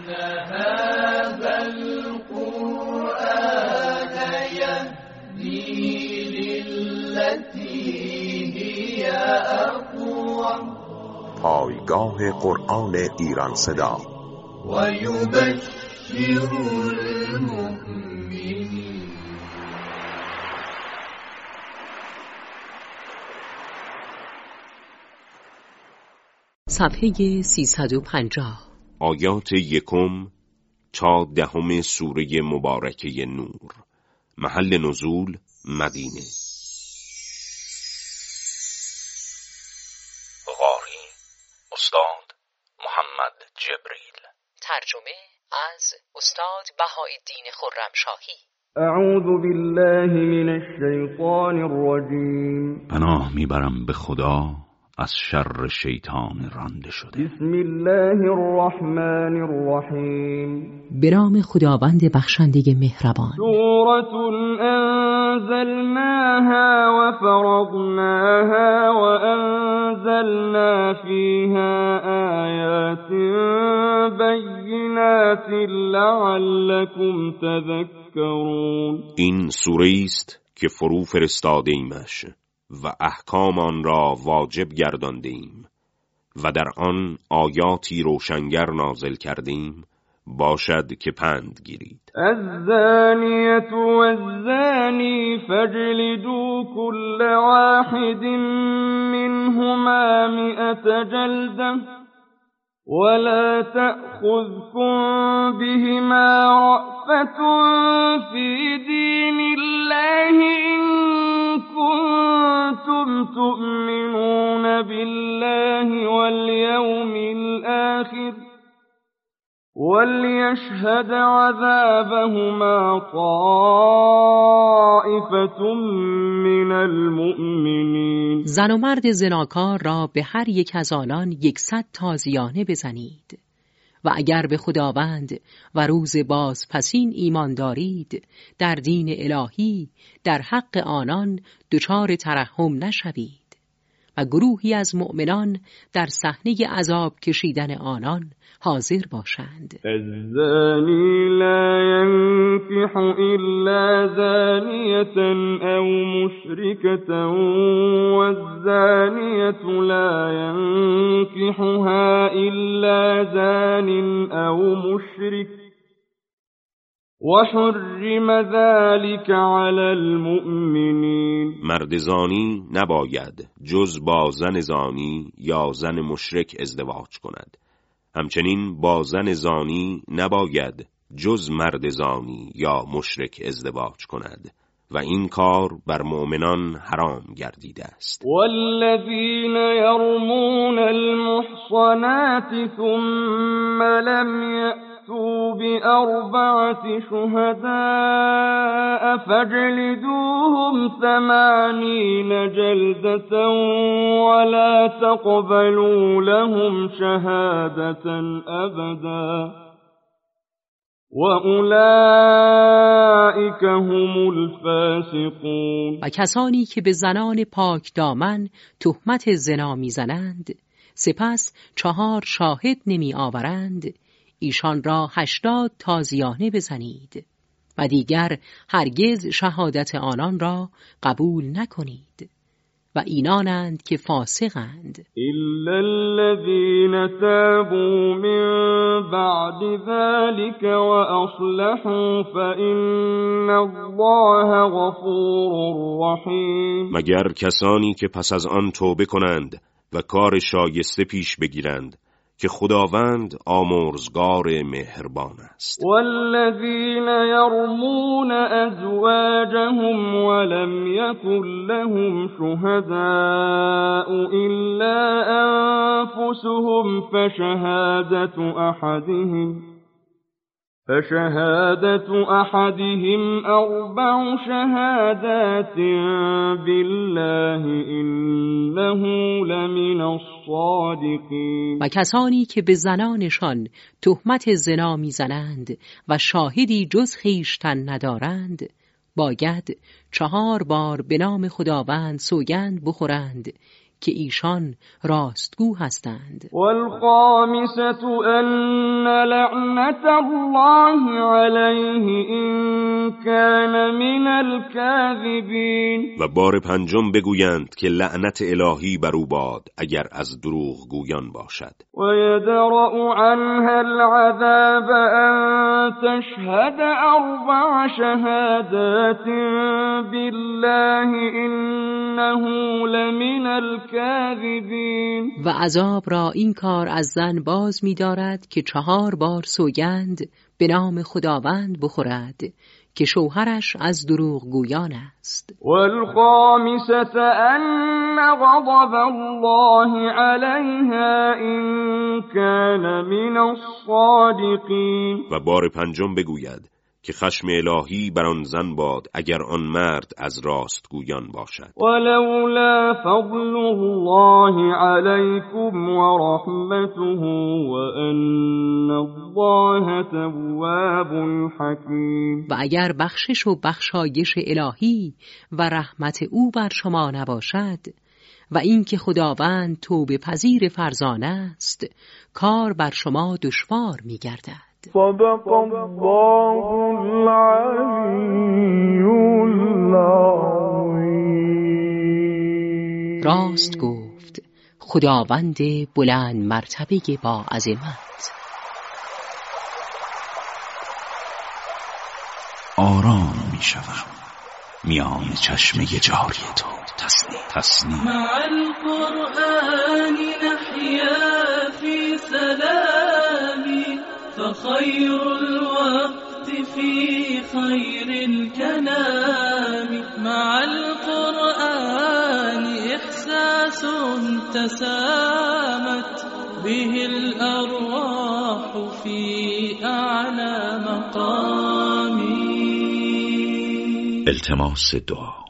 هذا القرآن يهدي للتي هي أقوم. پایگاه قرآن ایران صدا و یبشر المؤمنین. صفحه 350. آیات 1 تا 10 سوره مبارکه نور. محل نزول مدینه. قاری استاد محمد جبریل. ترجمه از استاد بهاءالدین خرمشاهی. اعوذ بالله من الشیطان الرجیم. پناه میبرم به خدا از شر شیطان رانده شده. بسم الله الرحمن الرحیم. به نام خداوند بخشنده مهربان. سورة انزلناها و فرضناها و انزلنا فیها آیات بینات لعلکم تذکرون. این سوره است که فرو فرستاده ایمش و احکام آن را واجب گردانده ایم و در آن آیاتی روشنگر نازل کردیم باشد که پند گیرید. الزانیة والزانی فاجلدوا كل واحد منهما 100 جلدة ولا تأخذكم بهما رأفة في دين الله إن كنتم تؤمنون بالله واليوم الآخر وليشهد عذابهما طائفة من المؤمنين. زن و مرد زناکار را به هر یک از آنان 100 تازیانه بزنید و اگر به خداوند و روز بازپسین ایمان دارید در دین الهی در حق آنان دچار ترحم نشوید و گروهی از مؤمنان در صحنه عذاب کشیدن آنان حاضر باشند. الزانی لا ينكح إلا زانية أو مشركة والزانية لا ينكحها إلا زان أو مشرك وحرم ذلك على المؤمنين. مرد زانی نباید جز با زن زانی یا زن مشرک ازدواج کند. همچنین با زن زانی نباید جز مرد زانی یا مشرک ازدواج کند و این کار بر مؤمنان حرام گردیده است. والذین یرمون المحصنات ثم لم یأتوا بأربعة شهداء فاجلدوهم 80 جلدة ولا تقبلوا لهم شهادة أبدا وأولئك هم الفاسقون. و کسانی که به زنان پاک دامن تهمت زنا میزنند سپس 4 شاهد نمی آورند ایشان را 80 تازیانه بزنید و دیگر هرگز شهادت آنان را قبول نکنید و اینانند که فاسقند. الا الذين تابوا من بعد ذلك واصلحوا فإن الله غفور رحیم. مگر کسانی که پس از آن توبه کنند و کار شایسته پیش بگیرند که خداوند آمرزگار مهربان است. والذین یرمون ازواجهم ولم یکن لهم شهداء الا انفسهم فشهادة أحدهم 4 شهادات بالله إنه لمن الصادقين. و کسانی که به زنانشان تهمت زنا میزنند و شاهدی جز خویشتن ندارند باید 4 بار به نام خداوند سوگند بخورند که ایشان راستگو هستند. والخامسة أن لعنة الله عليه إن كان من الكاذبين. و بار پنجم بگویند که لعنت الهی بر او باد اگر از دروغ گویان باشد. و یدرأ عنها العذاب أن تشهد 4 شهادات بالله إنه لمن الكاذبين. و عذاب را این کار از زن باز می دارد که 4 بار سوگند به نام خداوند بخورد که شوهرش از دروغ گویان است. والخامسة أن غضب الله عليها إن كان من الصادقين. و بار پنجم بگوید که خشم الهی بر آن زن باد اگر آن مرد از راستگویان باشد. ولولا فضل الله عليكم ورحمته وأن الله تواب حکیم. و اگر بخشش و بخشایش الهی و رحمت او بر شما نباشد و اینکه خداوند توبه پذیر فرزانه است، کار بر شما دشوار می‌گردد. صدق الله العلی العظیم. راست گفت خداوند بلند مرتبه با عظمت. آرام می شوم میان چشمه جاری تو. تسنیم مع القرآن نحيا في سلام فخير الوقت في خير الكلام. مع القرآن إحساس تسامت به الأرواح في أعلى مقام. التماس دعا.